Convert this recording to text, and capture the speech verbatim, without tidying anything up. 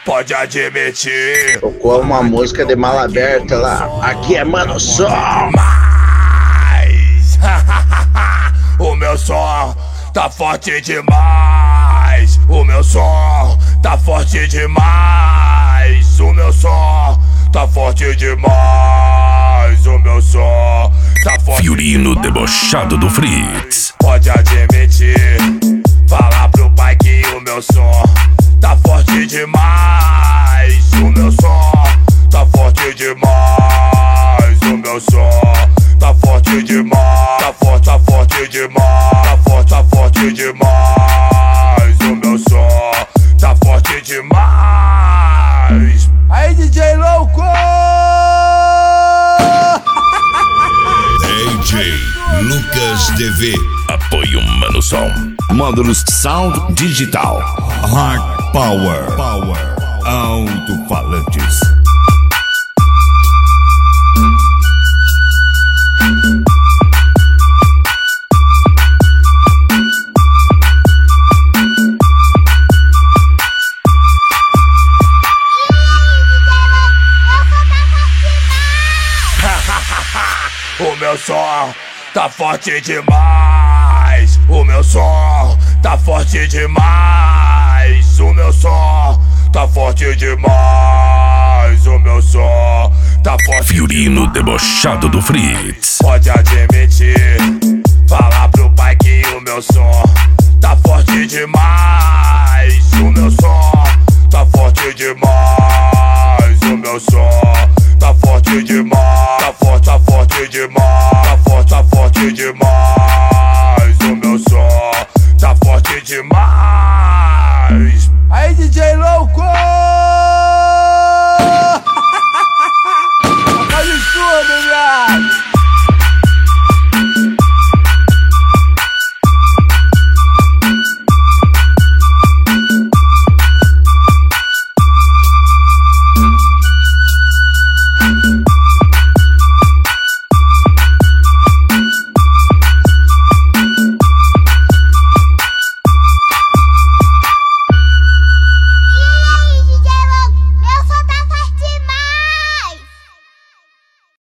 pode admitir. Tocou uma música de mala aberta lá. Aqui é Mano Som. Mas o meu som tá forte demais. O meu som tá forte demais. O meu som tá forte demais. O meu som tá forte Fiorino demais. Debochado do Fritz. Pode admitir, falar pro pai que o meu som tá forte demais. O meu som tá forte demais. O meu som tá forte demais. Tá forte, tá forte demais. Tá forte, tá forte demais. O meu som tá forte demais. Aí, D J Louco! D J Lucas T V. Apoio Mano Som. Módulos Sound Digital. Hard Power. Power. Alto-falantes. O meu som tá forte demais. O meu som tá forte demais. O meu som tá forte demais. O meu som tá forte Fiorino Debochado do Fritz. Pode admitir, falar pro pai que o meu som tá forte demais. O meu som